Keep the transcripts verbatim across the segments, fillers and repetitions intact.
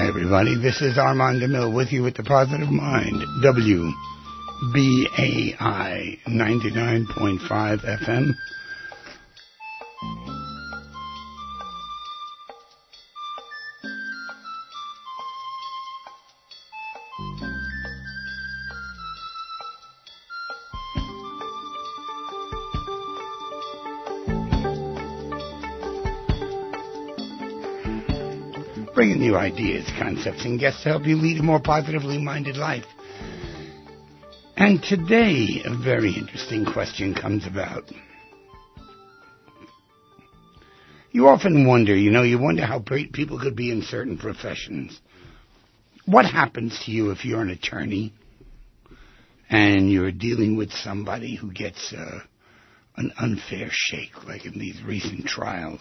Hi, everybody. This is Armand DeMille with you with the Positive Mind, W B A I ninety-nine point five F M. Bringing you ideas, concepts, and guests to help you lead a more positively minded life. And today, a very interesting question comes about. You often wonder, you know, you wonder how great people could be in certain professions. What happens to you if you're an attorney and you're dealing with somebody who gets uh, an unfair shake, like in these recent trials?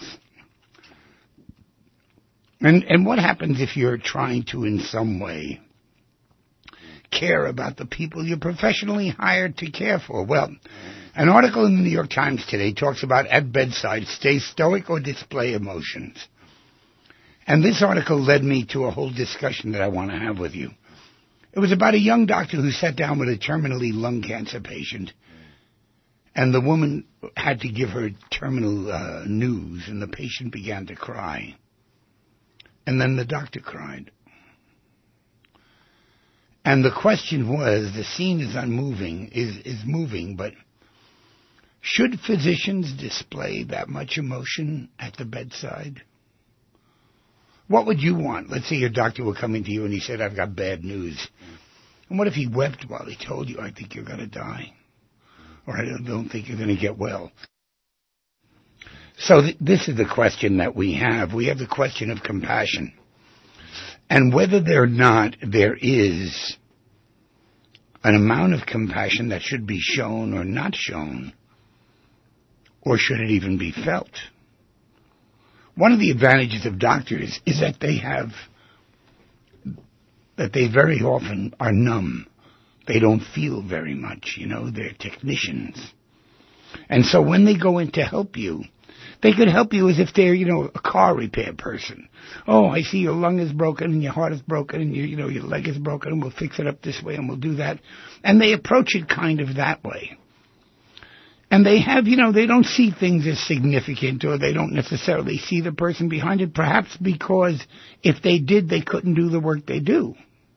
And and what happens if you're trying to, in some way, care about the people you're professionally hired to care for? Well, an article in the New York Times today talks about at bedside, stay stoic or display emotions. And this article led me to a whole discussion that I want to have with you. It was about a young doctor who sat down with a terminally lung cancer patient, and the woman had to give her terminal uh, news, and the patient began to cry. And then the doctor cried. And the question was, the scene is unmoving, is, is moving, but should physicians display that much emotion at the bedside? What would you want? Let's say your doctor were coming to you and he said, I've got bad news. And what if he wept while he told you, I think you're going to die? Or I don't think you're going to get well? So th- this is the question that we have. We have the question of compassion. And whether or not there is an amount of compassion that should be shown or not shown, or should it even be felt? One of the advantages of doctors is that they have, that they very often are numb. They don't feel very much, you know, they're technicians. And so when they go in to help you, they could help you as if they're, you know, a car repair person. Oh, I see your lung is broken and your heart is broken and your, you know, your leg is broken and we'll fix it up this way and we'll do that. And they approach it kind of that way. And they have, you know, they don't see things as significant, or they don't necessarily see the person behind it, perhaps because if they did, they couldn't do the work they do.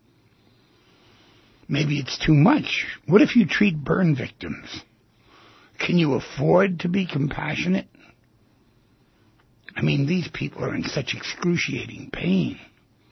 Maybe it's too much. What if you treat burn victims? Can you afford to be compassionate? I mean, these people are in such excruciating pain.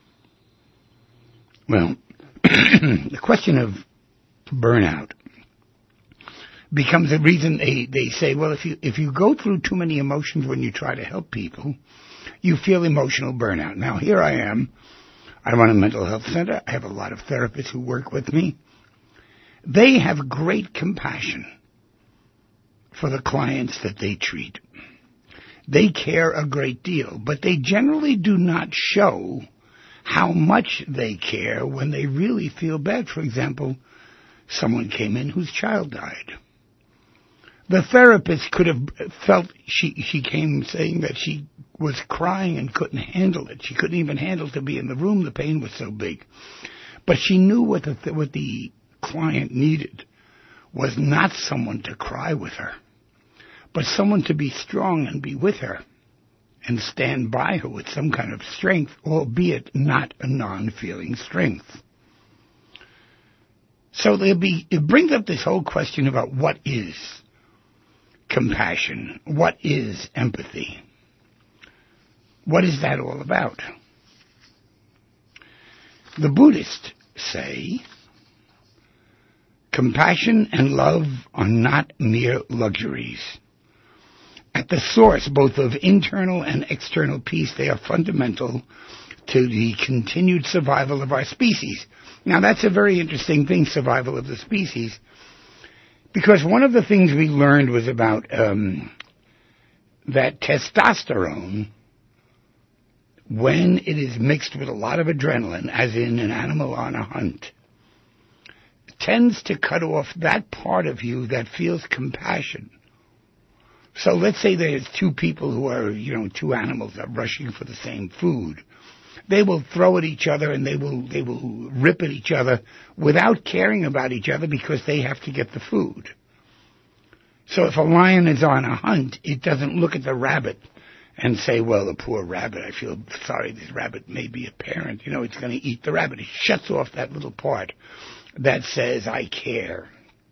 Well, the question of burnout becomes a reason they, they say, well, if you if you go through too many emotions when you try to help people, you feel emotional burnout. Now, here I am. I run a mental health center. I have a lot of therapists who work with me. They have great compassion for the clients that they treat. They care a great deal, but they generally do not show how much they care when they really feel bad. For example, someone came in whose child died. The therapist could have felt, she, she came saying that she was crying and couldn't handle it. She couldn't even handle to be in the room. The pain was so big. But she knew what the, what the client needed was not someone to cry with her, but someone to be strong and be with her and stand by her with some kind of strength, albeit not a non-feeling strength. So there'll be, it brings up this whole question about what is compassion? What is empathy? What is that all about? The Buddhists say compassion and love are not mere luxuries. At the source, both of internal and external peace, they are fundamental to the continued survival of our species. Now, that's a very interesting thing, survival of the species, because one of the things we learned was about um, that testosterone, when it is mixed with a lot of adrenaline, as in an animal on a hunt, tends to cut off that part of you that feels compassion. So let's say there's two people who are, you know, two animals are rushing for the same food. they will throw at each other and they will they will rip at each other without caring about each other because they have to get the food. So if a lion is on a hunt, it doesn't look at the rabbit and say, well, the poor rabbit, I feel sorry, this rabbit may be a parent, you know, it's going to eat the rabbit. It shuts off that little part that says, I care.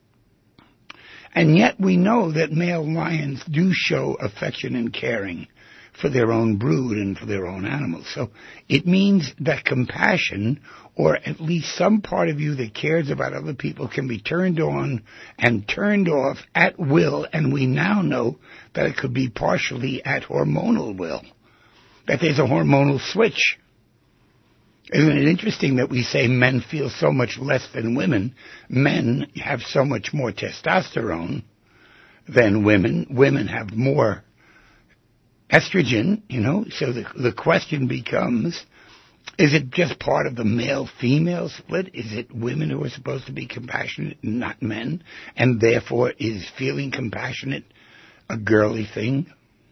And yet we know that male lions do show affection and caring for their own brood and for their own animals. So it means that compassion, or at least some part of you that cares about other people, can be turned on and turned off at will, and we now know that it could be partially at hormonal will, that there's a hormonal switch. Isn't it interesting that we say men feel so much less than women? Men have so much more testosterone than women. Women have more estrogen, you know, so the the question becomes, is it just part of the male-female split? Is it women who are supposed to be compassionate, not men? And therefore, is feeling compassionate a girly thing?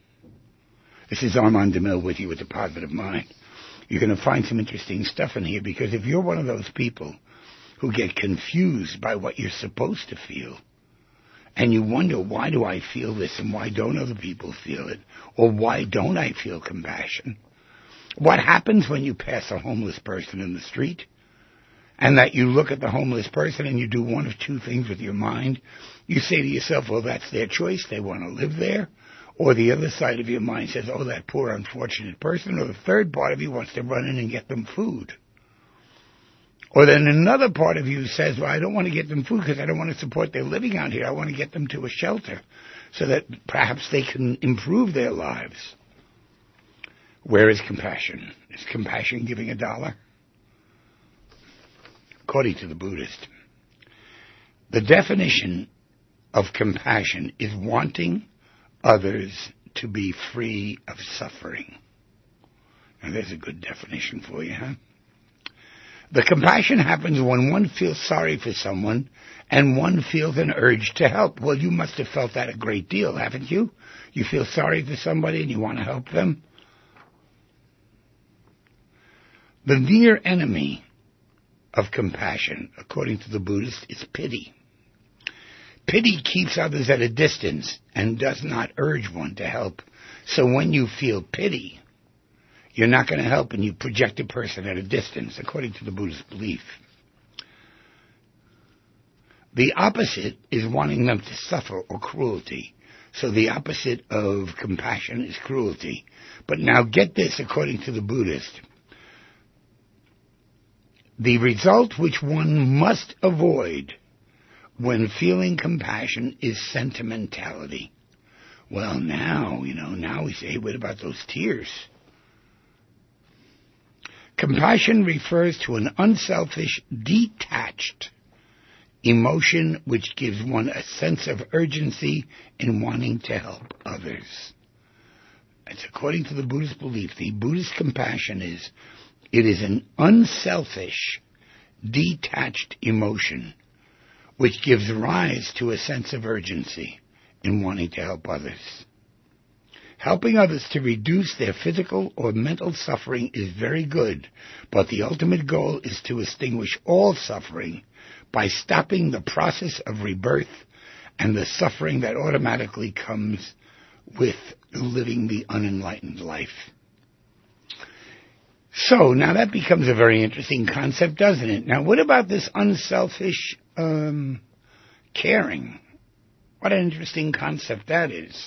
This is Armand DeMille with you with the Positive Mind. You're going to find some interesting stuff in here, because if you're one of those people who get confused by what you're supposed to feel, and you wonder, why do I feel this and why don't other people feel it? Or why don't I feel compassion? What happens when you pass a homeless person in the street and that you look at the homeless person and you do one of two things with your mind? You say to yourself, well, that's their choice. They want to live there. Or the other side of your mind says, oh, that poor unfortunate person. Or the third part of you wants to run in and get them food. Or then another part of you says, well, I don't want to get them food because I don't want to support their living out here. I want to get them to a shelter so that perhaps they can improve their lives. Where is compassion? Is compassion giving a dollar? According to the Buddhist, the definition of compassion is wanting others to be free of suffering. Now, there's a good definition for you, huh? The compassion happens when one feels sorry for someone and one feels an urge to help. Well, you must have felt that a great deal, haven't you? You feel sorry for somebody and you want to help them. The near enemy of compassion, according to the Buddhist, is pity. Pity keeps others at a distance and does not urge one to help. So when you feel pity, you're not going to help and you project a person at a distance, according to the Buddhist belief. The opposite is wanting them to suffer or cruelty. So the opposite of compassion is cruelty. But now get this, according to the Buddhist. The result which one must avoid when feeling compassion is sentimentality. Well, now, you know, now we say, what about those tears? Compassion refers to an unselfish, detached emotion which gives one a sense of urgency in wanting to help others. It's according to the Buddhist belief. The Buddhist compassion is, it is an unselfish, detached emotion which gives rise to a sense of urgency in wanting to help others. Helping others to reduce their physical or mental suffering is very good, but the ultimate goal is to extinguish all suffering by stopping the process of rebirth and the suffering that automatically comes with living the unenlightened life. So, now that becomes a very interesting concept, doesn't it? Now, what about this unselfish um, caring? What an interesting concept that is.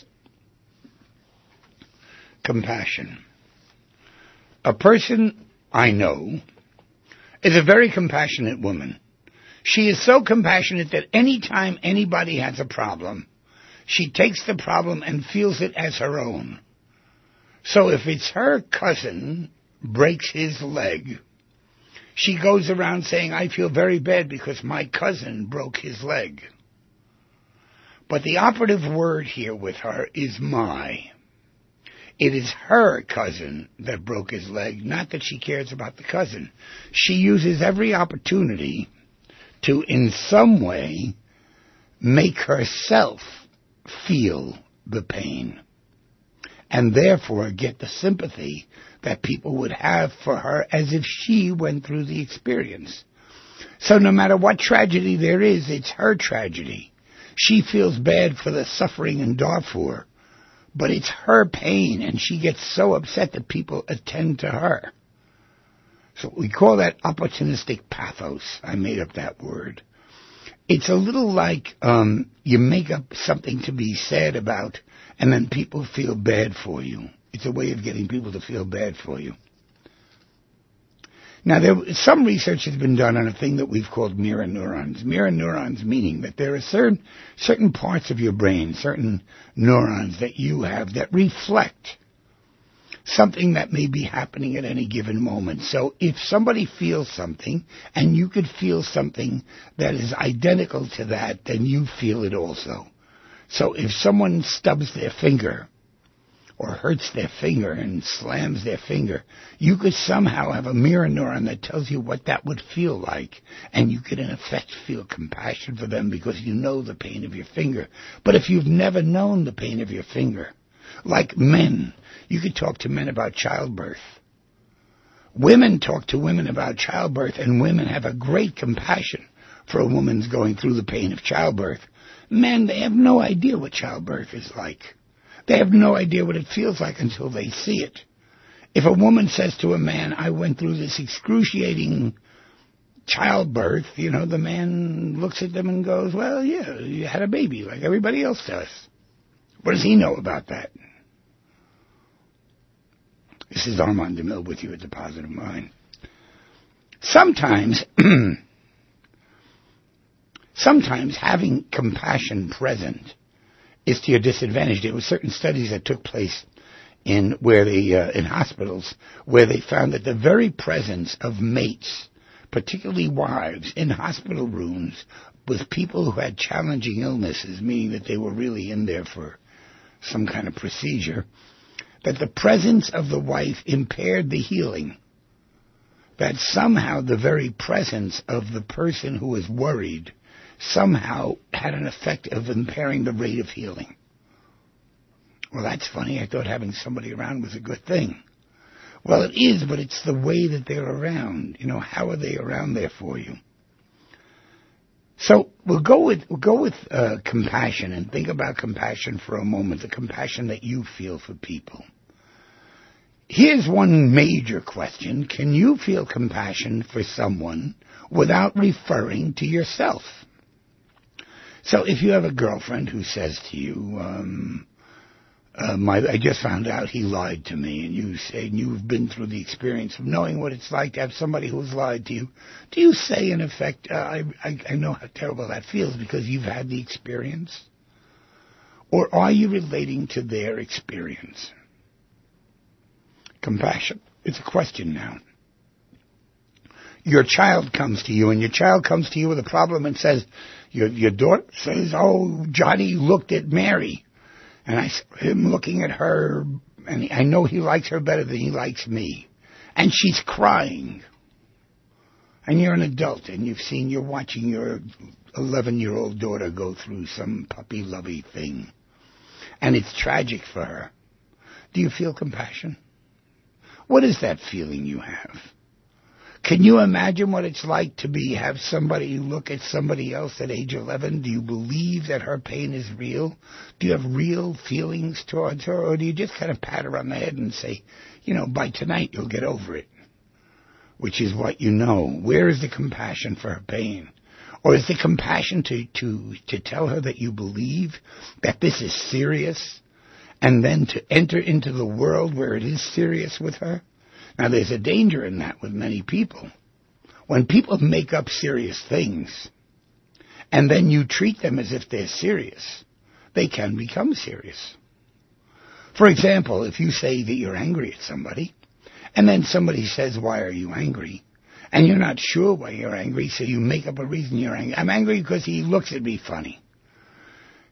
Compassion. A person I know is a very compassionate woman. She is so compassionate that any time anybody has a problem, she takes the problem and feels it as her own. So if it's her cousin breaks his leg, she goes around saying, I feel very bad because my cousin broke his leg. But the operative word here with her is my. It is her cousin that broke his leg, not that she cares about the cousin. She uses every opportunity to, in some way, make herself feel the pain. and therefore get the sympathy that people would have for her as if she went through the experience. So no matter what tragedy there is, it's her tragedy. She feels bad for the suffering in Darfur, but it's her pain, and she gets so upset that people attend to her. So we call that opportunistic pathos. I made up that word. It's a little like um, you make up something to be sad about, and then people feel bad for you. It's a way of getting people to feel bad for you. Now, there, some research has been done on a thing that we've called mirror neurons. Mirror neurons meaning that there are certain, certain parts of your brain, certain neurons that you have that reflect something that may be happening at any given moment. So if somebody feels something, and you could feel something that is identical to that, then you feel it also. So if someone stubs their finger, or hurts their finger and slams their finger, you could somehow have a mirror neuron that tells you what that would feel like, and you could in effect feel compassion for them because you know the pain of your finger. But if you've never known the pain of your finger, like men, you could talk to men about childbirth. Women talk to women about childbirth, and women have a great compassion for a woman's going through the pain of childbirth. Men, they have no idea what childbirth is like. They have no idea what it feels like until they see it. If a woman says to a man, I went through this excruciating childbirth, you know, the man looks at them and goes, well, yeah, you had a baby like everybody else does. What does he know about that? This is Armand DeMille with you at The Positive Mind. Sometimes, sometimes having compassion present is to your disadvantage. There were certain studies that took place in where they uh, in hospitals where they found that the very presence of mates, particularly wives, in hospital rooms with people who had challenging illnesses, meaning that they were really in there for some kind of procedure, that the presence of the wife impaired the healing. That somehow the very presence of the person who was worried somehow had an effect of impairing the rate of healing. Well, that's funny. I thought having somebody around was a good thing. Well, it is, but it's the way that they're around. You know, how are they around there for you? So we'll go with we'll go with uh, compassion, and think about compassion for a moment, the compassion that you feel for people. Here's one major question. Can you feel compassion for someone without referring to yourself? So if you have a girlfriend who says to you, um, uh, my, I just found out he lied to me, and you say, and you've been through the experience of knowing what it's like to have somebody who's lied to you, do you say, in effect, uh, I, I, I know how terrible that feels because you've had the experience? Or are you relating to their experience? Compassion. It's a question now. Your child comes to you, and your child comes to you with a problem and says, your, your daughter says, oh, Johnny looked at Mary. And I saw him looking at her, and I know he likes her better than he likes me. And she's crying. And you're an adult, and you've seen, you're watching your eleven-year-old daughter go through some puppy-lovey thing. And it's tragic for her. Do you feel compassion? What is that feeling you have? Can you imagine what it's like to be have somebody look at somebody else at age eleven? Do you believe that her pain is real? Do you have real feelings towards her? Or do you just kind of pat her on the head and say, you know, by tonight you'll get over it? Which is what you know. Where is the compassion for her pain? Or is the compassion to, to, to tell her that you believe that this is serious, and then to enter into the world where it is serious with her? Now, there's a danger in that with many people. When people make up serious things, and then you treat them as if they're serious, they can become serious. For example, if you say that you're angry at somebody, and then somebody says, why are you angry? And you're not sure why you're angry, so you make up a reason you're angry. I'm angry because he looks at me funny.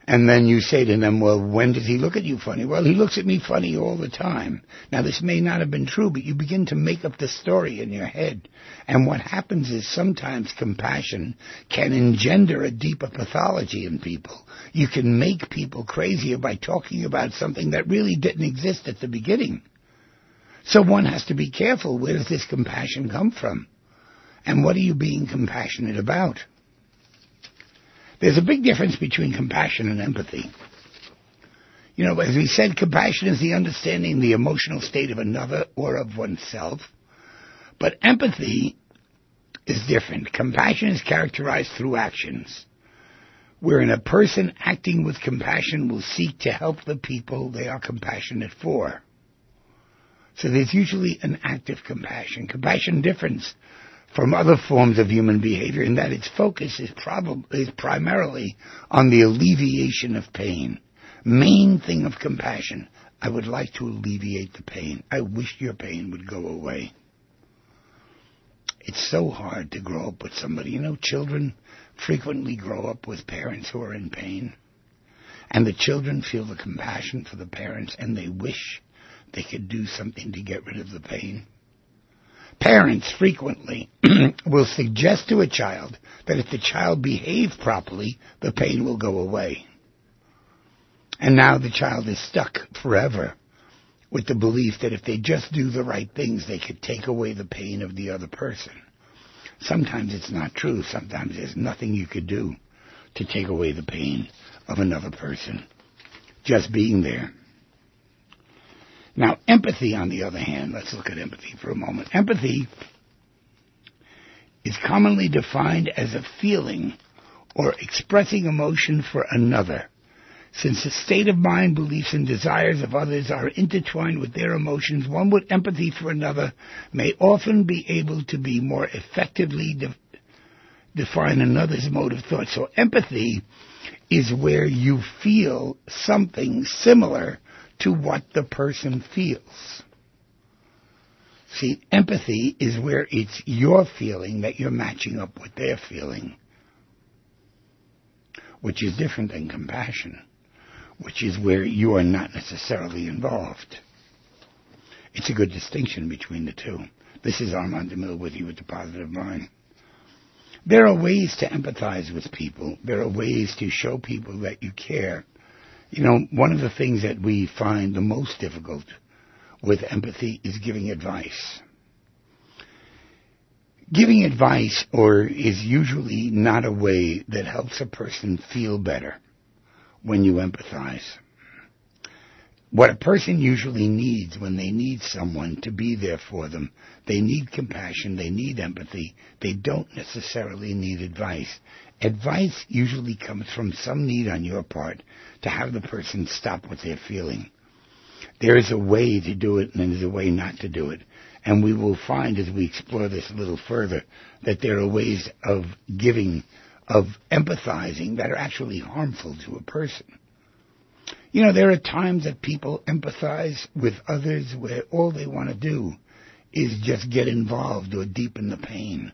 And then you say to them, well, when does he look at you funny? Well, he looks at me funny all the time. Now, this may not have been true, but you begin to make up the story in your head. And what happens is sometimes compassion can engender a deeper pathology in people. You can make people crazier by talking about something that really didn't exist at the beginning. So one has to be careful. Where does this compassion come from? And what are you being compassionate about? There's a big difference between compassion and empathy. You know, as we said, compassion is the understanding the emotional state of another or of oneself. But empathy is different. Compassion is characterized through actions, wherein a person acting with compassion will seek to help the people they are compassionate for. So there's usually an active compassion. Compassion differs from other forms of human behavior in that its focus is, prob- is primarily on the alleviation of pain. Main thing of compassion, I would like to alleviate the pain. I wish your pain would go away. It's so hard to grow up with somebody. You know, children frequently grow up with parents who are in pain. And the children feel the compassion for the parents and they wish they could do something to get rid of the pain. Parents frequently will suggest to a child that if the child behaves properly, the pain will go away. And now the child is stuck forever with the belief that if they just do the right things, they could take away the pain of the other person. Sometimes it's not true. Sometimes there's nothing you could do to take away the pain of another person. Just being there. Now, empathy, on the other hand, let's look at empathy for a moment. Empathy is commonly defined as a feeling or expressing emotion for another. Since the state of mind, beliefs, and desires of others are intertwined with their emotions, one with empathy for another may often be able to be more effectively de- define another's mode of thought. So empathy is where you feel something similar to what the person feels. See, empathy is where it's your feeling that you're matching up with their feeling, which is different than compassion, which is where you are not necessarily involved. It's a good distinction between the two. This is Armand DeMille with you with the Positive Mind. There are ways to empathize with people. There are ways to show people that you care. You know, one of the things that we find the most difficult with empathy is giving advice. Giving advice or is usually not a way that helps a person feel better when you empathize. What a person usually needs when they need someone to be there for them, they need compassion, they need empathy, they don't necessarily need advice. Advice usually comes from some need on your part to have the person stop what they're feeling. There is a way to do it and there's a way not to do it. And we will find as we explore this a little further that there are ways of giving, of empathizing that are actually harmful to a person. You know, there are times that people empathize with others where all they want to do is just get involved or deepen the pain.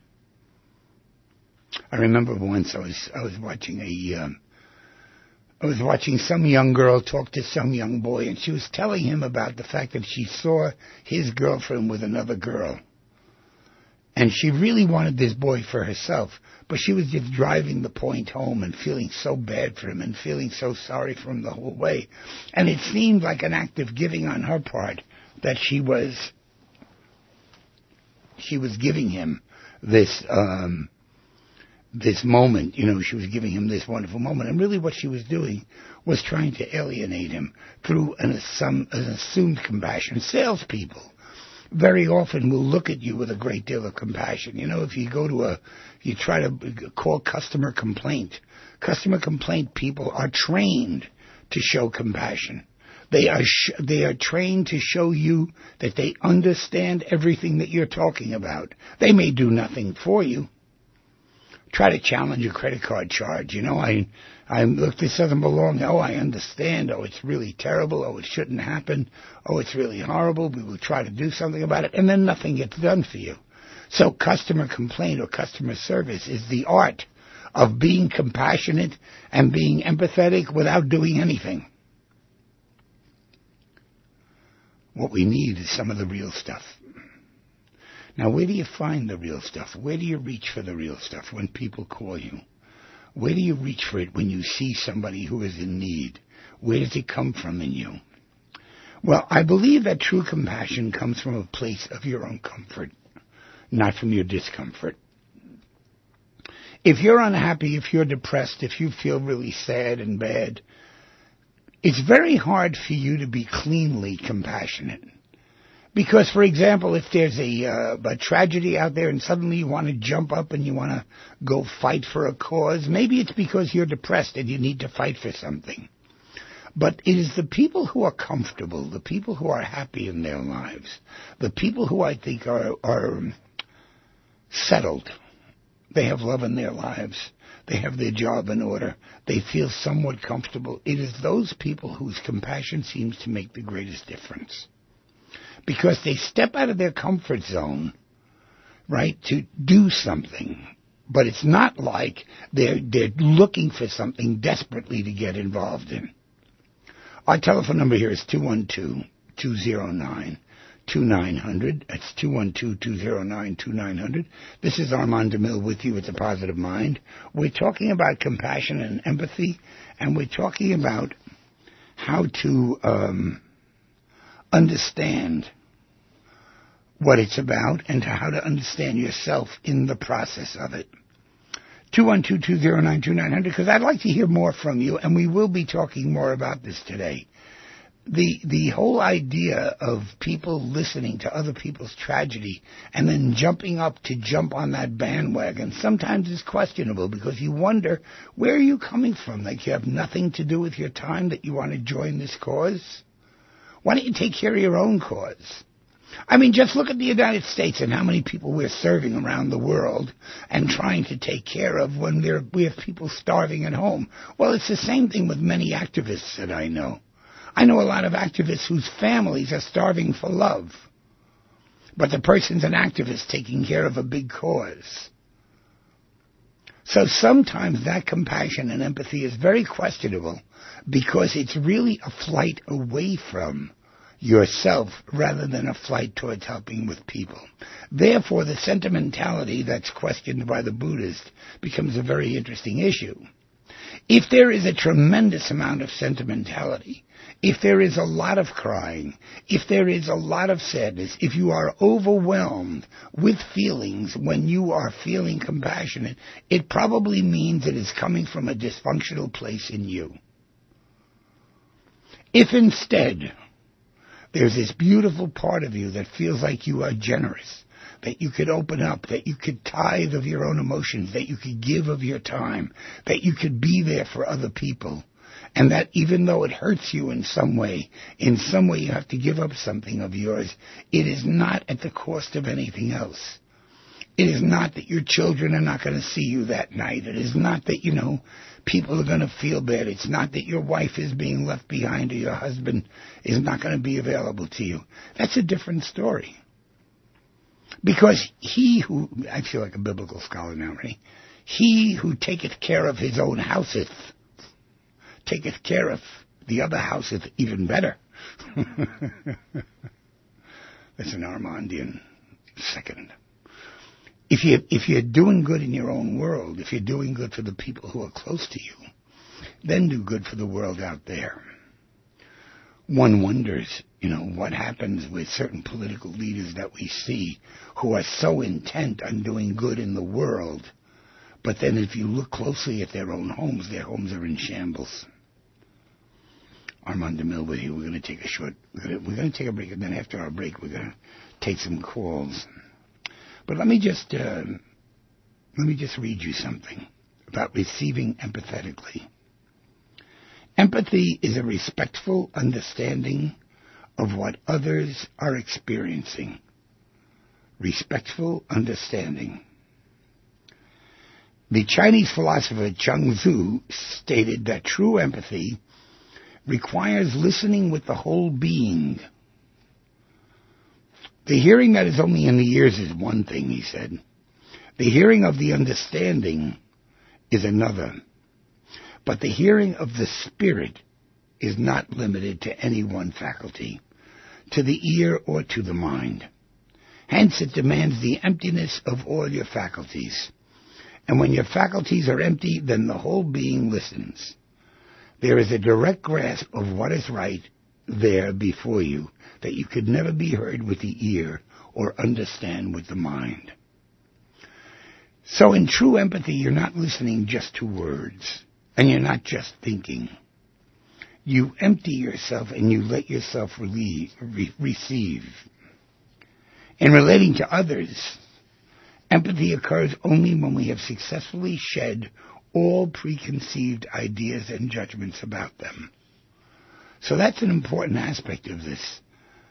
I remember once I was I was watching a um, I was watching some young girl talk to some young boy, and she was telling him about the fact that she saw his girlfriend with another girl. And she really wanted this boy for herself, but she was just driving the point home and feeling so bad for him and feeling so sorry for him the whole way. And it seemed like an act of giving on her part that she was she was giving him this um, this moment. You know, she was giving him this wonderful moment. And really what she was doing was trying to alienate him through an, some, an assumed compassion. Salespeople very often will look at you with a great deal of compassion. You know, if you go to a, you try to call customer complaint, customer complaint people are trained to show compassion. They are sh- they are trained to show you that they understand everything that you're talking about. They may do nothing for you. Try to challenge a credit card charge. You know, I, I look, this doesn't belong. Oh, I understand. Oh, it's really terrible. Oh, it shouldn't happen. Oh, it's really horrible. We will try to do something about it. And then nothing gets done for you. So customer complaint or customer service is the art of being compassionate and being empathetic without doing anything. What we need is some of the real stuff. Now, where do you find the real stuff? Where do you reach for the real stuff when people call you? Where do you reach for it when you see somebody who is in need? Where does it come from in you? Well, I believe that true compassion comes from a place of your own comfort, not from your discomfort. If you're unhappy, if you're depressed, if you feel really sad and bad, it's very hard for you to be cleanly compassionate. Because, for example, if there's a, uh, a tragedy out there and suddenly you want to jump up and you want to go fight for a cause, maybe it's because you're depressed and you need to fight for something. But it is the people who are comfortable, the people who are happy in their lives, the people who I think are, are settled. They have love in their lives. They have their job in order. They feel somewhat comfortable. It is those people whose compassion seems to make the greatest difference. Because they step out of their comfort zone, right, to do something. But it's not like they're, they're looking for something desperately to get involved in. Our telephone number here is two one two, two zero nine, two nine zero zero. That's two one two, two zero nine, two nine zero zero. This is Armand DeMille with you at The Positive Mind. We're talking about compassion and empathy, and we're talking about how to um, understand what it's about and how to understand yourself in the process of it. two one two, two zero nine, two nine zero zero, because I'd like to hear more from you, and we will be talking more about this today. The the whole idea of people listening to other people's tragedy and then jumping up to jump on that bandwagon sometimes is questionable, because you wonder, where are you coming from? Like you have nothing to do with your time that you want to join this cause? Why don't you take care of your own cause? I mean, just look at the United States and how many people we're serving around the world and trying to take care of when there, we have people starving at home. Well, it's the same thing with many activists that I know. I know a lot of activists whose families are starving for love, but the person's an activist taking care of a big cause. So sometimes that compassion and empathy is very questionable, because it's really a flight away from yourself rather than a flight towards helping with people. Therefore, the sentimentality that's questioned by the Buddhist becomes a very interesting issue. If there is a tremendous amount of sentimentality, if there is a lot of crying, if there is a lot of sadness, if you are overwhelmed with feelings when you are feeling compassionate, it probably means it is coming from a dysfunctional place in you. If instead there's this beautiful part of you that feels like you are generous, that you could open up, that you could tithe of your own emotions, that you could give of your time, that you could be there for other people, and that even though it hurts you in some way, in some way you have to give up something of yours, it is not at the cost of anything else. It is not that your children are not going to see you that night. It is not that, you know, people are going to feel bad. It's not that your wife is being left behind or your husband is not going to be available to you. That's a different story. Because he who, I feel like a biblical scholar now, right? He who taketh care of his own houseth, taketh care of the other houseth even better. That's an Armandian second. If you, if you're doing good in your own world, if you're doing good for the people who are close to you, then do good for the world out there. One wonders, you know, what happens with certain political leaders that we see who are so intent on doing good in the world, but then if you look closely at their own homes, their homes are in shambles. Armand DeMille with you. We're going to take a short, we're going to, we're going to take a break, and then after our break, we're going to take some calls. But let me just uh, let me just read you something about receiving empathetically. Empathy is a respectful understanding of what others are experiencing. Respectful understanding. The Chinese philosopher Chuang Tzu stated that true empathy requires listening with the whole being. The hearing that is only in the ears is one thing, he said. The hearing of the understanding is another. But the hearing of the Spirit is not limited to any one faculty, to the ear or to the mind. Hence it demands the emptiness of all your faculties. And when your faculties are empty, then the whole being listens. There is a direct grasp of what is right there before you that you could never be heard with the ear or understand with the mind. So in true empathy, you're not listening just to words, and you're not just thinking. You empty yourself and you let yourself relieve, re- receive. In relating to others, empathy occurs only when we have successfully shed all preconceived ideas and judgments about them. So that's an important aspect of this.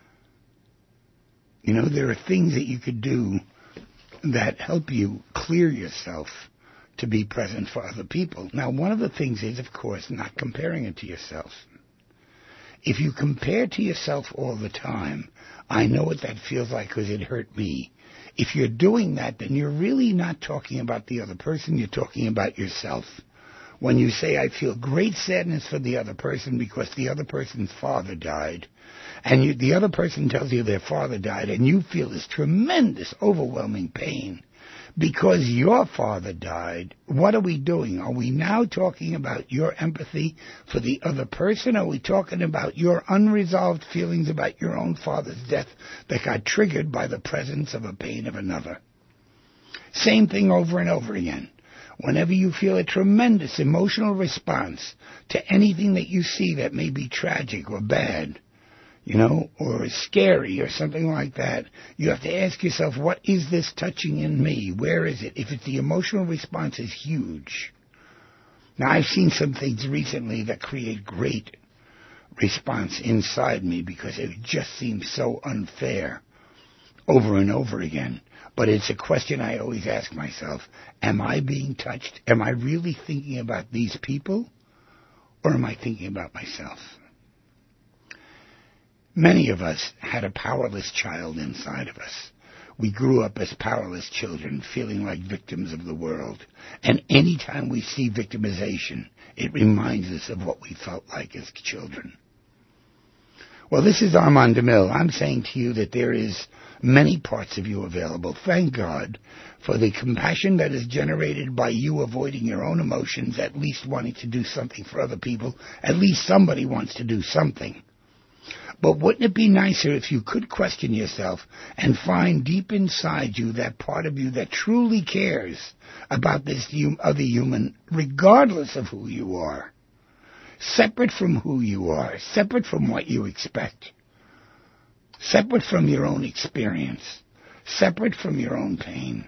You know, there are things that you could do that help you clear yourself to be present for other people. Now, one of the things is, of course, not comparing it to yourself. If you compare to yourself all the time, I know what that feels like because it hurt me. If you're doing that, then you're really not talking about the other person, you're talking about yourself. When you say, I feel great sadness for the other person because the other person's father died, and you, the other person tells you their father died, and you feel this tremendous, overwhelming pain because your father died, what are we doing? Are we now talking about your empathy for the other person? Are we talking about your unresolved feelings about your own father's death that got triggered by the presence of a pain of another? Same thing over and over again. Whenever you feel a tremendous emotional response to anything that you see that may be tragic or bad, you know, or scary or something like that, you have to ask yourself, what is this touching in me? Where is it? If it's the emotional response is huge. Now, I've seen some things recently that create great response inside me because it just seems so unfair over and over again. But it's a question I always ask myself, am I being touched? Am I really thinking about these people? Or am I thinking about myself? Many of us had a powerless child inside of us. We grew up as powerless children, feeling like victims of the world. And any time we see victimization, it reminds us of what we felt like as children. Well, this is Armand DeMille. I'm saying to you that there is many parts of you available. Thank God for the compassion that is generated by you avoiding your own emotions, at least wanting to do something for other people. At least somebody wants to do something. But wouldn't it be nicer if you could question yourself and find deep inside you that part of you that truly cares about this other human, regardless of who you are, separate from who you are, separate from what you expect, separate from your own experience, separate from your own pain.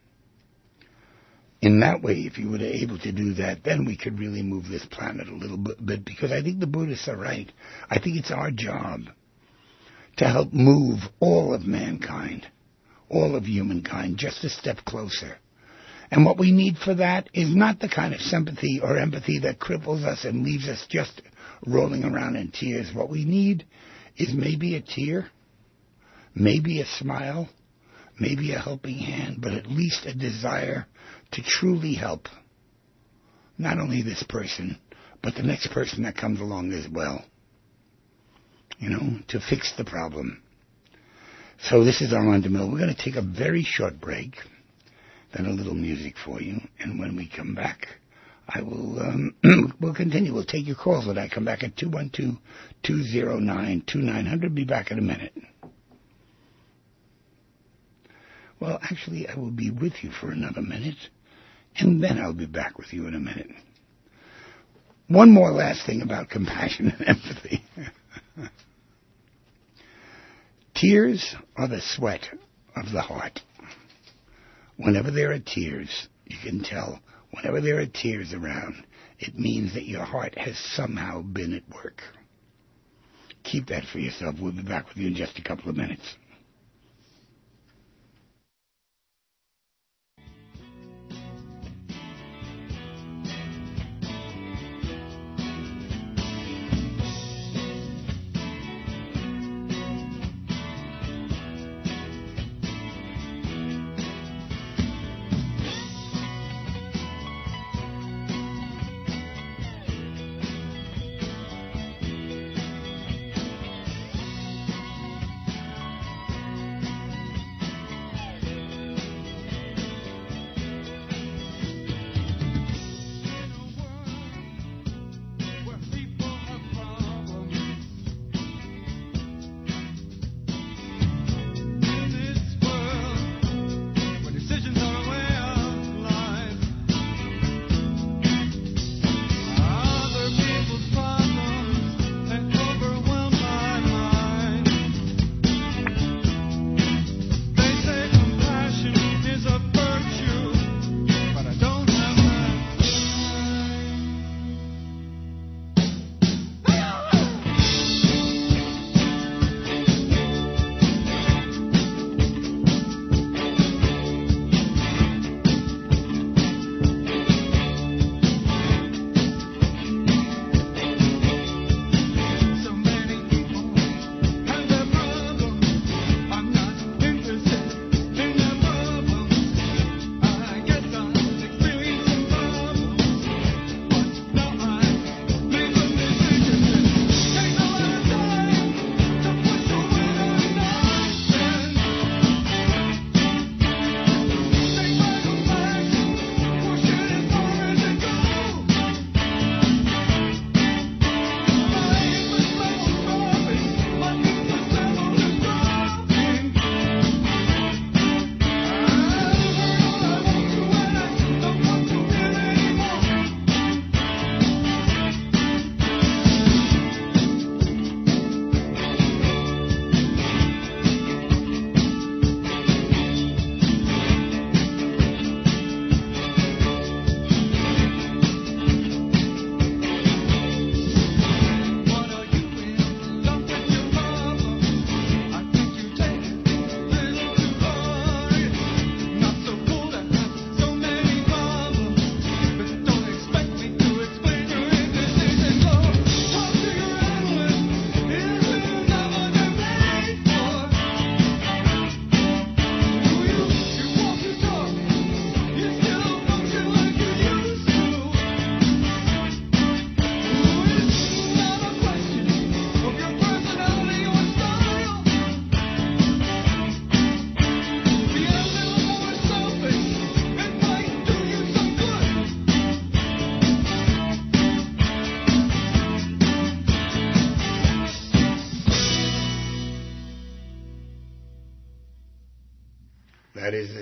In that way, if you were able to do that, then we could really move this planet a little bit, because I think the Buddhists are right. I think it's our job to help move all of mankind, all of humankind, just a step closer. And what we need for that is not the kind of sympathy or empathy that cripples us and leaves us just rolling around in tears. What we need is maybe a tear, maybe a smile, maybe a helping hand, but at least a desire to truly help not only this person, but the next person that comes along as well. You know, to fix the problem. So this is Armand DeMille. We're going to take a very short break, then a little music for you, and when we come back, I will, um, we'll continue. We'll take your calls when I come back at two one two, two zero nine, two nine zero zero. Be back in a minute. Well, actually, I will be with you for another minute, and then I'll be back with you in a minute. One more last thing about compassion and empathy. Tears are the sweat of the heart. Whenever there are tears, you can tell, whenever there are tears around, it means that your heart has somehow been at work. Keep that for yourself. We'll be back with you in just a couple of minutes.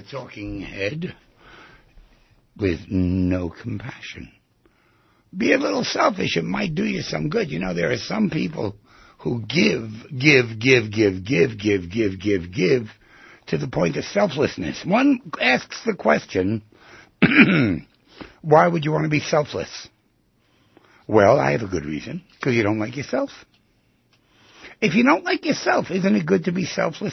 talking head with no compassion. Be a little selfish. It might do you some good. You know, there are some people who give, give, give, give, give, give, give, give, give, to the point of selflessness. One asks the question, why would you want to be selfless? Well, I have a good reason. Because you don't like yourself. If you don't like yourself, isn't it good to be selfless?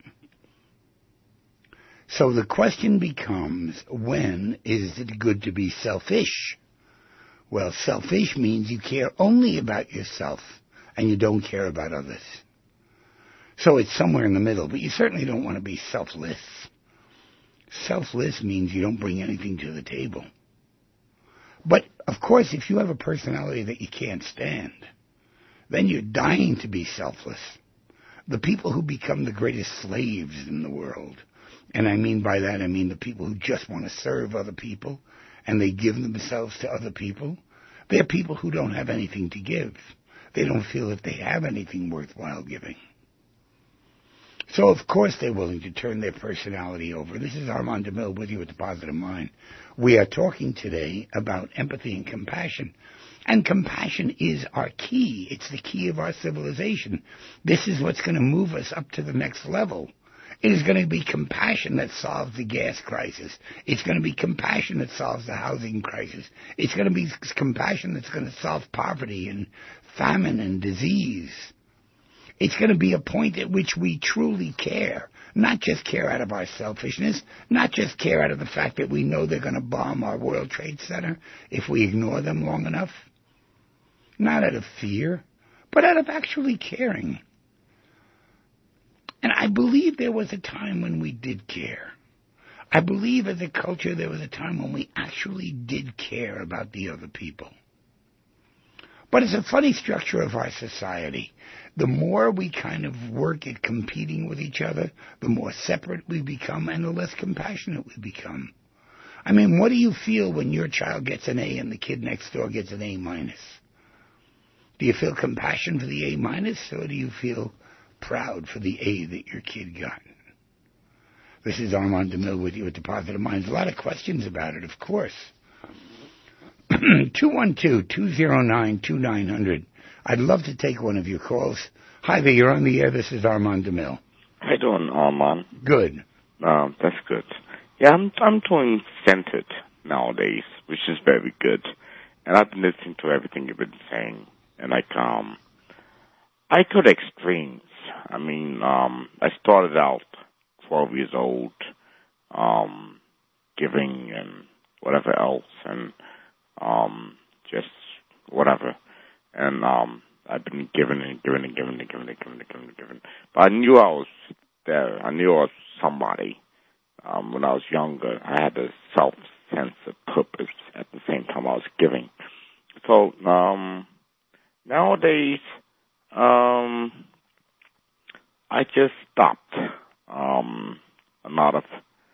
So the question becomes, when is it good to be selfish? Well, selfish means you care only about yourself and you don't care about others. So it's somewhere in the middle, but you certainly don't want to be selfless. Selfless means you don't bring anything to the table. But, of course, if you have a personality that you can't stand, then you're dying to be selfless. The people who become the greatest slaves in the world, and I mean by that, I mean the people who just want to serve other people, and they give themselves to other people, they're people who don't have anything to give. They don't feel that they have anything worthwhile giving. So, of course, they're willing to turn their personality over. This is Armand DeMille with you at The Positive Mind. We are talking today about empathy and compassion. And compassion is our key. It's the key of our civilization. This is what's going to move us up to the next level. It is going to be compassion that solves the gas crisis. It's going to be compassion that solves the housing crisis. It's going to be compassion that's going to solve poverty and famine and disease. It's going to be a point at which we truly care, not just care out of our selfishness, not just care out of the fact that we know they're going to bomb our World Trade Center if we ignore them long enough, not out of fear, but out of actually caring. And I believe there was a time when we did care. I believe as a culture there was a time when we actually did care about the other people. But it's a funny structure of our society. The more we kind of work at competing with each other, the more separate we become and the less compassionate we become. I mean, what do you feel when your child gets an A and the kid next door gets an A minus? Do you feel compassion for the A minus, or do you feel proud for the A that your kid got? This is Armand DeMille with you at The Positive Mind. A lot of questions about it, of course. two one two, two zero nine, two nine zero zero. I'd love to take one of your calls. Hi there, you're on the air. This is Armand DeMille. How you doing, Armand? Good. Uh, that's good. Yeah, I'm I'm doing centered nowadays, which is very good. And I've been listening to everything you've been saying. And like, um, I go to extremes. I mean, um, I started out twelve years old, um, giving and whatever else, and um, just whatever. And um, I've been giving and giving and giving and giving and giving and giving and giving. But I knew I was there. I knew I was somebody. Um, when I was younger, I had a self-sense of purpose at the same time I was giving. So um, nowadays, um, I just stopped um, a lot of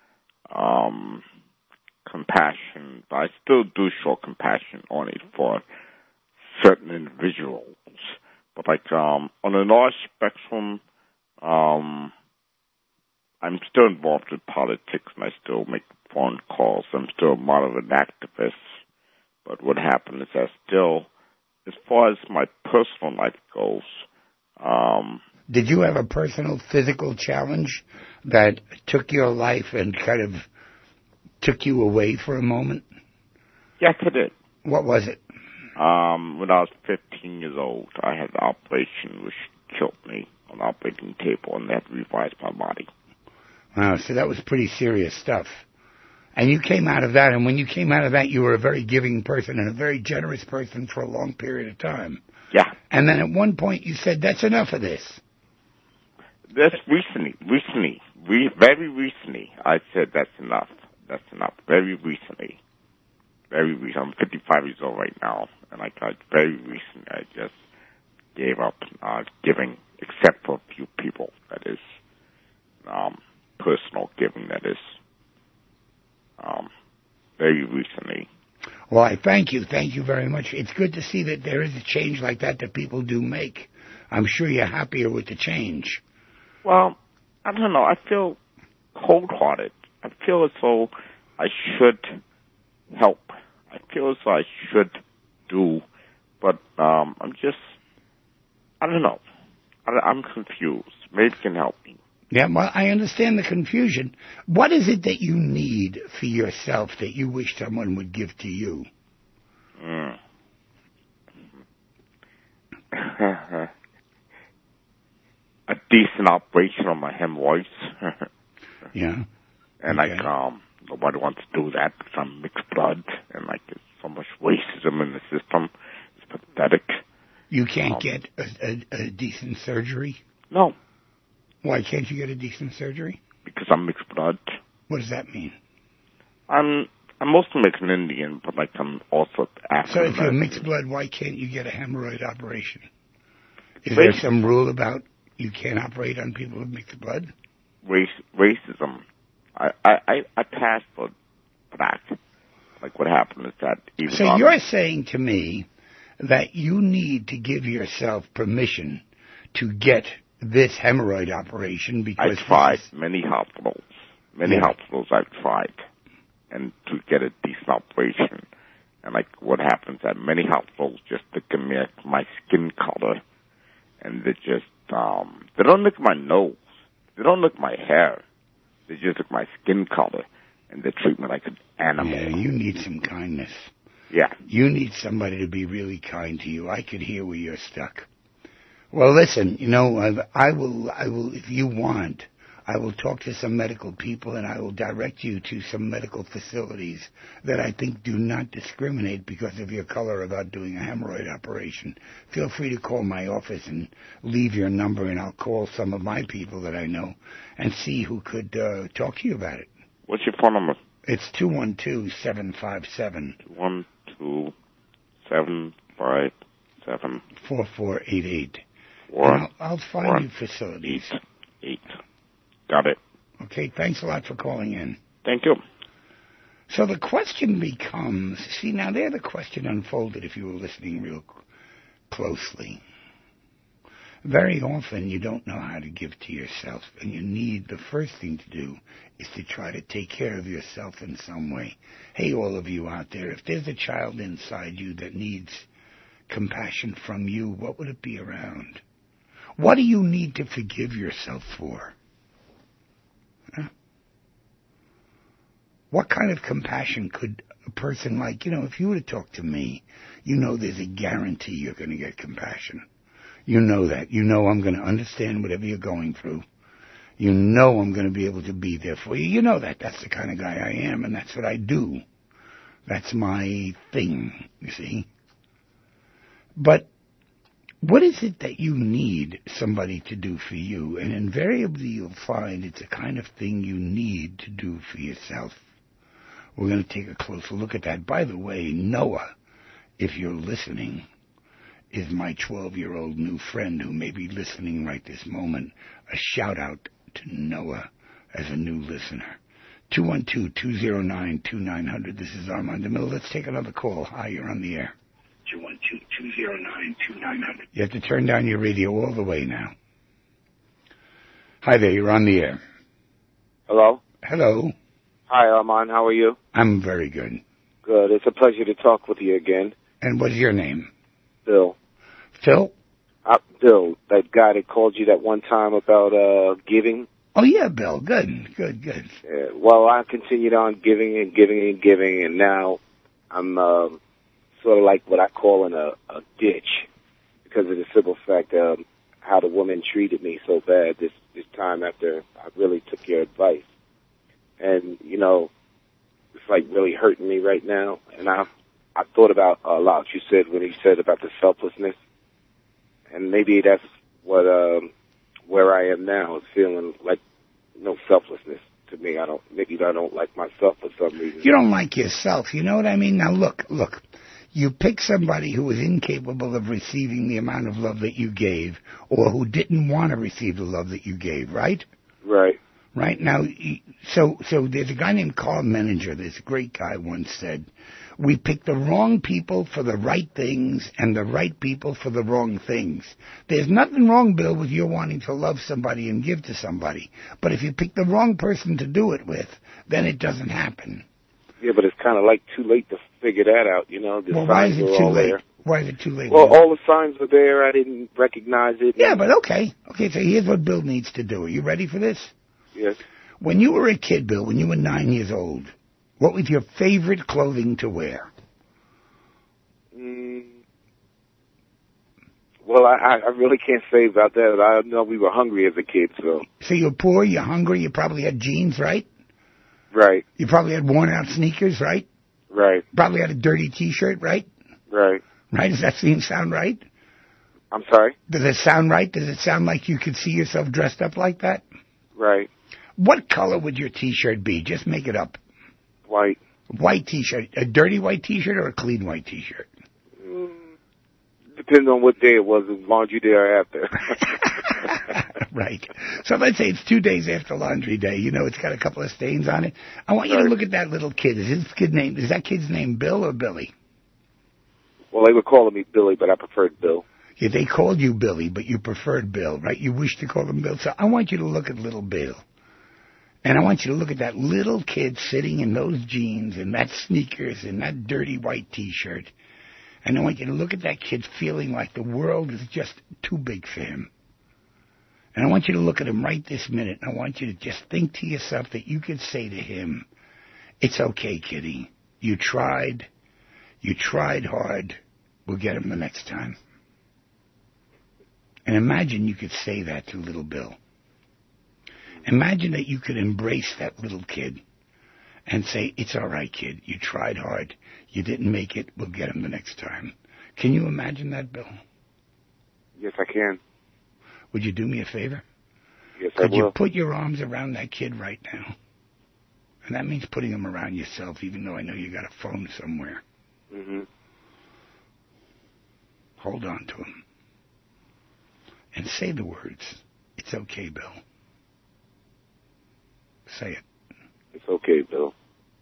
um, compassion. But I still do show compassion only for certain individuals, but like um, on a large spectrum, um, I'm still involved in politics and I still make phone calls. I'm still more of an activist. But what happened is that still, as far as my personal life goes, um, did you have a personal physical challenge that took your life and kind of took you away for a moment? Yes, it did. What was it? Um, when I was fifteen years old, I had an operation which killed me on the operating table, and that revised my body. Wow, so that was pretty serious stuff. And you came out of that, and when you came out of that, you were a very giving person and a very generous person for a long period of time. Yeah. And then at one point you said, that's enough of this. That's recently, recently, re- very recently, I said that's enough. That's enough. Very recently. Very recently. I'm fifty-five years old right now, and I got very recently, I just gave up uh, giving, except for a few people. That is um, personal giving. That is um, very recently. Well, I thank you. Thank you very much. It's good to see that there is a change like that that people do make. I'm sure you're happier with the change. Well, I don't know. I feel cold-hearted I feel as though I should help. I feel as though I should do, but um, I'm just, I don't know. I, I'm confused. Maybe you can help me. Yeah, well, I understand the confusion. What is it that you need for yourself that you wish someone would give to you? Mm. A decent operation on my hemorrhoids. Yeah. And okay. like, um, nobody wants to do that because I'm mixed blood, and like, there's so much racism in the system. It's pathetic. You can't um, get a, a, a decent surgery? No. Why can't you get a decent surgery? Because I'm mixed blood. What does that mean? I'm I'm mostly mixed Indian, but like I'm also African. So if you're mixed blood, why can't you get a hemorrhoid operation? Is Racism. there some rule about you can't operate on people with mixed blood? Race, racism. I, I, I passed for that. Like what happened is that even So on, you're saying to me that you need to give yourself permission to get this hemorrhoid operation because I tried is... many hospitals. Many yeah. hospitals I've tried. And to get a decent operation. And like what happens at many hospitals just look at me at my skin color. And they just, um, they don't look at my nose. They don't look at my hair. They just look at my skin color. And they treat me like an animal. Yeah, you need some kindness. Yeah. You need somebody to be really kind to you. I could hear where you're stuck. Well, listen, you know, I will, I will, if you want, I will talk to some medical people and I will direct you to some medical facilities that I think do not discriminate because of your color about doing a hemorrhoid operation. Feel free to call my office and leave your number and I'll call some of my people that I know and see who could uh, talk to you about it. What's your phone number? It's two one two, seven five seven. two one two, seven five seven. four four eight eight. Four, I'll, I'll find four, you facilities. Eight. Eight. Got it. Okay, thanks a lot for calling in. Thank you. So the question becomes, see, now there the question unfolded if you were listening real closely. Very often you don't know how to give to yourself, and you need, the first thing to do is to try to take care of yourself in some way. Hey, all of you out there, if there's a child inside you that needs compassion from you, what would it be around? What do you need to forgive yourself for? Huh? What kind of compassion could a person like, you know, if you were to talk to me, you know there's a guarantee you're going to get compassion. You know that. You know I'm going to understand whatever you're going through. You know I'm going to be able to be there for you. You know that. That's the kind of guy I am, and that's what I do. That's my thing, you see. But what is it that you need somebody to do for you? And invariably you'll find it's a kind of thing you need to do for yourself. We're going to take a closer look at that. By the way, Noah, if you're listening, is my twelve-year-old new friend who may be listening right this moment. A shout-out to Noah as a new listener. two one two, two zero nine, two nine zero zero. This is Armand DeMille. Let's take another call. Hi, you're on the air. two one two, two zero nine, two nine zero zero. You have to turn down your radio all the way now. Hi there, you're on the air. Hello? Hello. Hi, Armand. How are you? I'm very good. Good. It's a pleasure to talk with you again. And what's your name? Bill. Phil? Uh, Bill, that guy that called you that one time about uh giving. Oh, yeah, Bill. Good, good, good. Uh, well, I continued on giving and giving and giving, and now I'm uh, sort of like what I call in a, a ditch because of the simple fact of how the woman treated me so bad this, this time after I really took your advice. And, you know, it's like really hurting me right now. And I I thought about a lot you said when you said about the selflessness. And maybe that's what um, where I am now is feeling like no selflessness to me. I don't maybe I don't like myself for some reason. You don't like yourself. You know what I mean? Now look, look. You pick somebody who was incapable of receiving the amount of love that you gave, or who didn't want to receive the love that you gave, right? Right. Right now, so so there's a guy named Carl Menninger, this great guy, once said, we pick the wrong people for the right things and the right people for the wrong things. There's nothing wrong, Bill, with you wanting to love somebody and give to somebody. But if you pick the wrong person to do it with, then it doesn't happen. Yeah, but it's kind of like too late to figure that out, you know. The well, why is it too late? There. Why is it too late? Well, all the signs were there. I didn't recognize it. Yeah, but okay. Okay, so here's what Bill needs to do. Are you ready for this? Yes. When you were a kid, Bill, when you were nine years old, what was your favorite clothing to wear? Mm, well, I, I really can't say about that. I know we were hungry as a kid, so. So you're poor, you're hungry, you probably had jeans, right? Right. You probably had worn-out sneakers, right? Right. Probably had a dirty T-shirt, right? Right. Right? Does that seem sound right? I'm sorry? Does it sound right? Does it sound like you could see yourself dressed up like that? Right. What color would your T-shirt be? Just make it up. White. White T-shirt. A dirty white T-shirt or a clean white T-shirt? Mm, depends on what day it was. It was laundry day or after. Right. So let's say it's two days after laundry day. You know, it's got a couple of stains on it. I want you right. to look at that little kid. Is his kid name? Is that kid's name Bill or Billy? Well, they were calling me Billy, but I preferred Bill. Yeah, they called you Billy, but you preferred Bill, right? You wish to call him Bill. So I want you to look at little Bill. And I want you to look at that little kid sitting in those jeans and that sneakers and that dirty white T-shirt. And I want you to look at that kid feeling like the world is just too big for him. And I want you to look at him right this minute. And I want you to just think to yourself that you could say to him, it's okay, kiddie. You tried. You tried hard. We'll get him the next time. And imagine you could say that to little Bill. Imagine that you could embrace that little kid and say, it's all right, kid. You tried hard. You didn't make it. We'll get him the next time. Can you imagine that, Bill? Yes, I can. Would you do me a favor? Yes, Could I will. you put your arms around that kid right now? And that means putting them around yourself, even though I know you got a phone somewhere. Mm-hmm. Hold on to him. And say the words, it's okay, Bill. Say it. It's okay, Bill.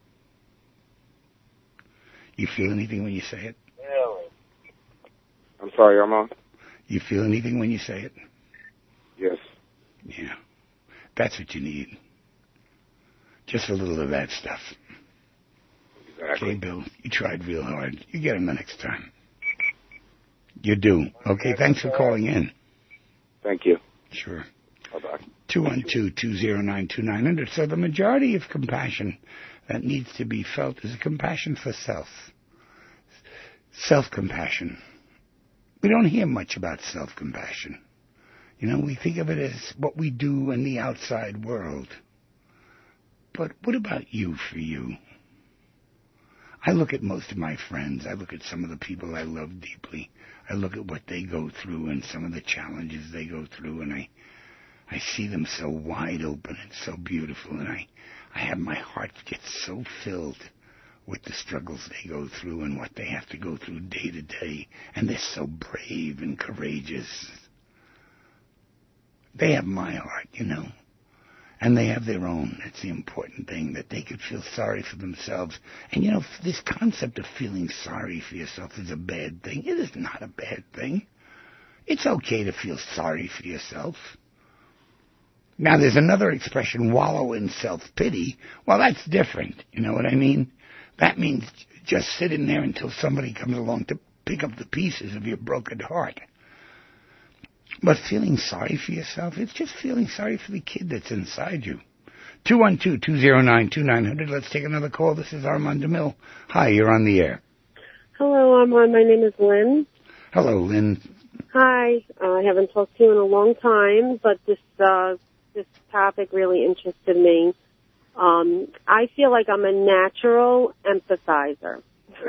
You feel anything when you say it? Really? I'm sorry, Armand? You feel anything when you say it? Yes. Yeah. That's what you need. Just a little of that stuff. Exactly. Okay, Bill, you tried real hard. You get him the next time. You do. Okay, thanks for calling in. Thank you. Sure. Bye-bye. two one two, two zero nine, two nine zero zero. So the majority of compassion that needs to be felt is compassion for self. Self-compassion. We don't hear much about self-compassion. You know, we think of it as what we do in the outside world. But what about you for you? I look at most of my friends. I look at some of the people I love deeply. I look at what they go through and some of the challenges they go through, and I I see them so wide open and so beautiful, and I, I have my heart gets so filled with the struggles they go through and what they have to go through day to day, and they're so brave and courageous. They have my heart, you know, and they have their own. That's the important thing, that they could feel sorry for themselves. And, you know, this concept of feeling sorry for yourself is a bad thing. It is not a bad thing. It's okay to feel sorry for yourself. Now, there's another expression, wallow in self-pity. Well, that's different. You know what I mean? That means just sit in there until somebody comes along to pick up the pieces of your broken heart. But feeling sorry for yourself, it's just feeling sorry for the kid that's inside you. two one two, two zero nine, two nine zero zero. Let's take another call. This is Armand DeMille. Hi, you're on the air. Hello, Armand. My name is Lynn. Hello, Lynn. Hi. Uh, I haven't talked to you in a long time, but this uh, this topic really interested me. Um, I feel like I'm a natural empathizer.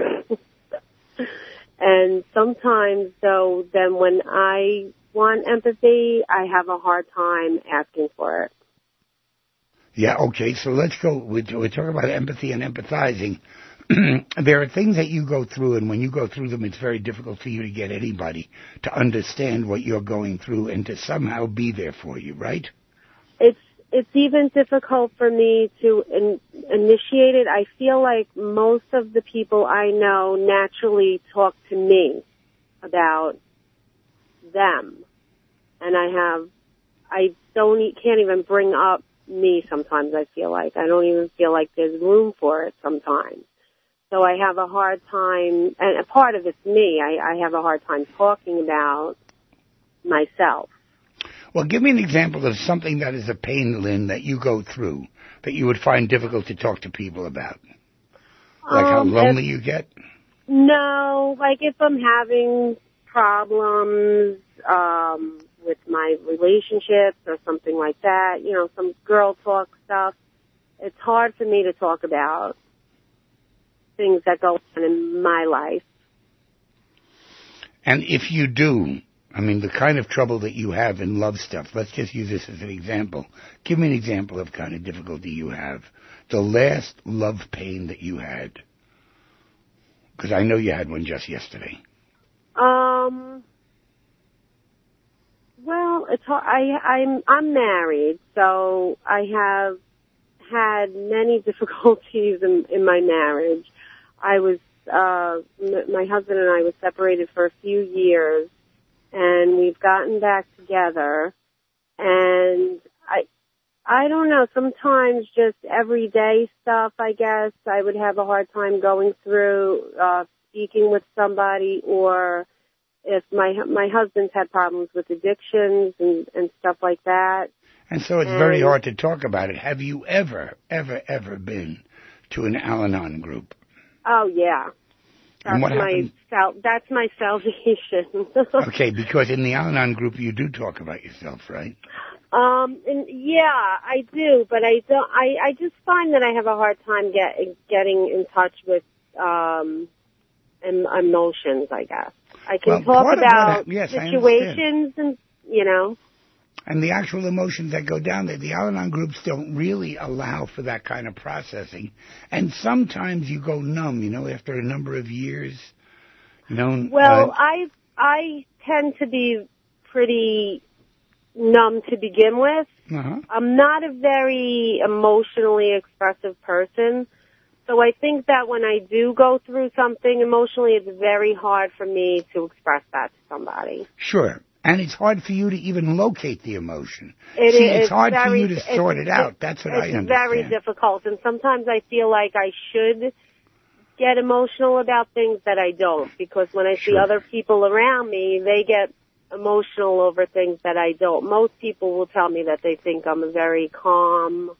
And sometimes, though, then when I want empathy, I have a hard time asking for it. Yeah, okay, so let's go. We're, we're talking about empathy and empathizing. There are things that you go through, and when you go through them, it's very difficult for you to get anybody to understand what you're going through and to somehow be there for you, right? It's it's even difficult for me to in, initiate it. I feel like most of the people I know naturally talk to me about them. And I have, I don't, e- can't even bring up me sometimes, I feel like. I don't even feel like there's room for it sometimes. So I have a hard time, and a part of it's me, I, I have a hard time talking about myself. Well, give me an example of something that is a pain, Lynn, that you go through, that you would find difficult to talk to people about. Like how Um, lonely if, you get? No, like if I'm having problems um, with my relationships or something like that, you know, some girl talk stuff, it's hard for me to talk about things that go on in my life. And if you do, I mean, the kind of trouble that you have in love stuff, let's just use this as an example. Give me an example of kind of difficulty you have. The last love pain that you had. Because I know you had one just yesterday. Um, well, it's hard. I, I'm, I'm married, so I have had many difficulties in, in my marriage. I was, uh, m- my husband and I were separated for a few years, and we've gotten back together, and I, I don't know, sometimes just everyday stuff, I guess, I would have a hard time going through, uh, speaking with somebody, or if my, my husband's had problems with addictions and, and stuff like that. And so it's and, very hard to talk about it. Have you ever, ever, ever been to an Al-Anon group? Oh, yeah. That's And what my happened? sal- that's my salvation. Okay, because in the Al-Anon group you do talk about yourself, right? Um, and yeah, I do, but I don't. I, I just find that I have a hard time get, getting in touch with um, em- emotions. I guess I can Well, talk part of about what, yes, I situations, and you know. And the actual emotions that go down there, the Al-Anon groups don't really allow for that kind of processing. And sometimes you go numb, you know, after a number of years. You know. Well, uh, I I tend to be pretty numb to begin with. uh-huh. I'm not a very emotionally expressive person. So I think that when I do go through something emotionally, it's very hard for me to express that to somebody. Sure. And it's hard for you to even locate the emotion. It See, is it's hard very, for you to sort it out. It, That's what I it's understand. very difficult. And sometimes I feel like I should get emotional about things that I don't. Because when I see Sure. other people around me, they get emotional over things that I don't. Most people will tell me that they think I'm a very calm,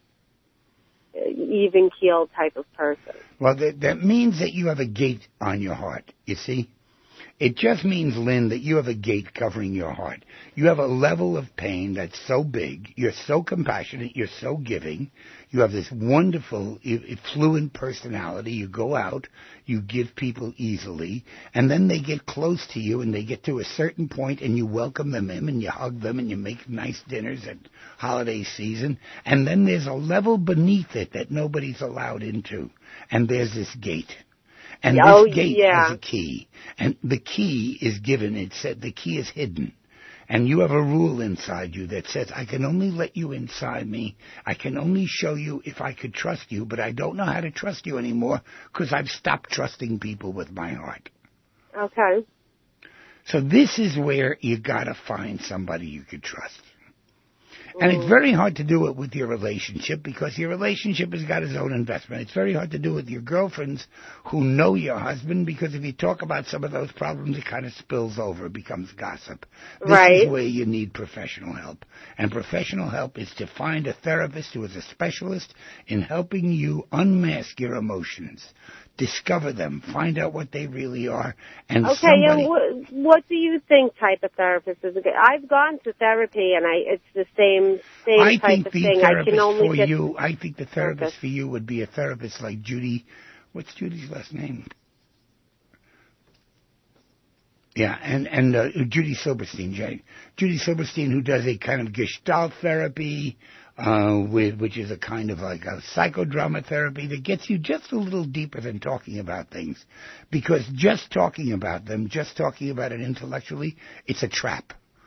even-keeled type of person. Well, that, that means that you have a gate on your heart, you see? It just means, Lynn, that you have a gate covering your heart. You have a level of pain that's so big. You're so compassionate. You're so giving. You have this wonderful, fluent personality. You go out. You give people easily. And then they get close to you and they get to a certain point and you welcome them in and you hug them and you make nice dinners at holiday season. And then there's a level beneath it that nobody's allowed into. And there's this gate. And oh, this gate yeah. has a key. And the key is given, it said the key is hidden. And you have a rule inside you that says, I can only let you inside me. I can only show you if I could trust you, but I don't know how to trust you anymore because I've stopped trusting people with my heart. Okay. So this is where you gotta find somebody you could trust. And it's very hard to do it with your relationship because your relationship has got its own investment. It's very hard to do it with your girlfriends who know your husband because if you talk about some of those problems, it kind of spills over, it becomes gossip. This right. is where you need professional help. And professional help is to find a therapist who is a specialist in helping you unmask your emotions. Discover them, find out what they really are, and okay. somebody... And wh- what do you think type of therapist is a good? I've gone to therapy, and I it's the same same I type think of the thing. therapist I can only for get you, I think the therapist therapist. for you would be a therapist like Judy. What's Judy's last name? Yeah, and and uh, Judy Silberstein, Jay. Judy Silberstein, who does a kind of Gestalt therapy, uh, with which is a kind of like a psychodrama therapy that gets you just a little deeper than talking about things, because just talking about them, just talking about it intellectually, it's a trap.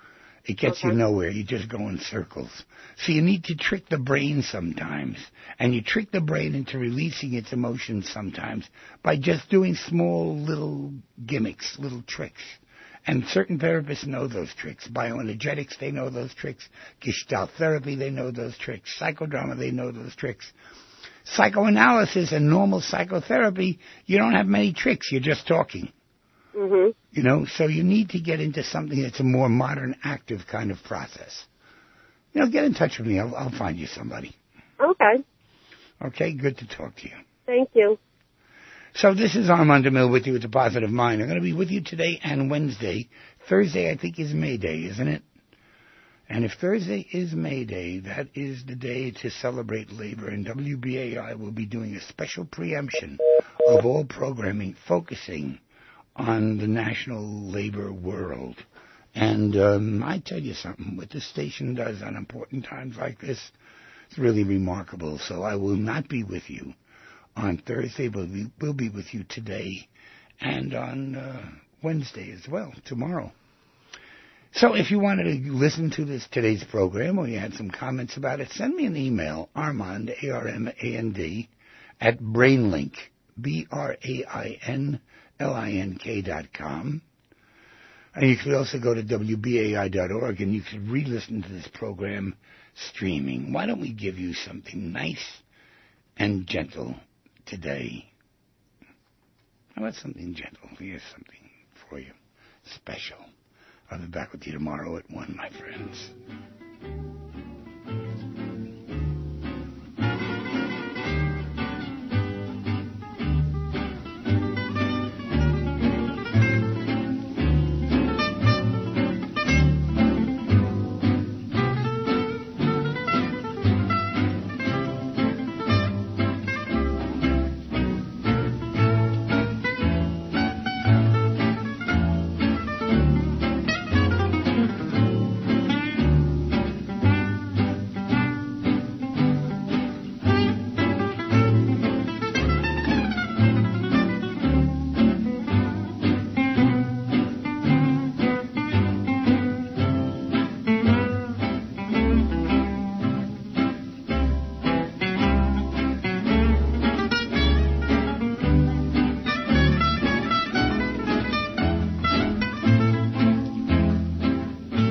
It gets Okay. you nowhere. You just go in circles. So you need to trick the brain sometimes. And you trick the brain into releasing its emotions sometimes by just doing small little gimmicks, little tricks. And certain therapists know those tricks. Bioenergetics, they know those tricks. Gestalt therapy, they know those tricks. Psychodrama, they know those tricks. Psychoanalysis and normal psychotherapy, you don't have many tricks. You're just talking. Mhm. You know, so you need to get into something that's a more modern, active kind of process. You know, get in touch with me. I'll, I'll find you somebody. Okay. Okay, good to talk to you. Thank you. So this is Armand DeMille with you with the Positive Mind. I'm going to be with you today and Wednesday. Thursday, I think, is May Day, isn't it? And if Thursday is May Day, that is the day to celebrate labor. And W B A I will be doing a special preemption of all programming focusing on the national labor world. And um, I tell you something, what this station does on important times like this, it's really remarkable. So I will not be with you on Thursday, but we will be with you today and on uh, Wednesday as well, tomorrow. So if you wanted to listen to this today's program or you had some comments about it, send me an email, Armand, A R M A N D, at Brainlink, B R A I N L I N K dot com. And you could also go to W B A I dot org and you could re-listen to this program streaming. Why don't we give you something nice and gentle today? How about something gentle? Here's something for you, special. I'll be back with you tomorrow at one, my friends.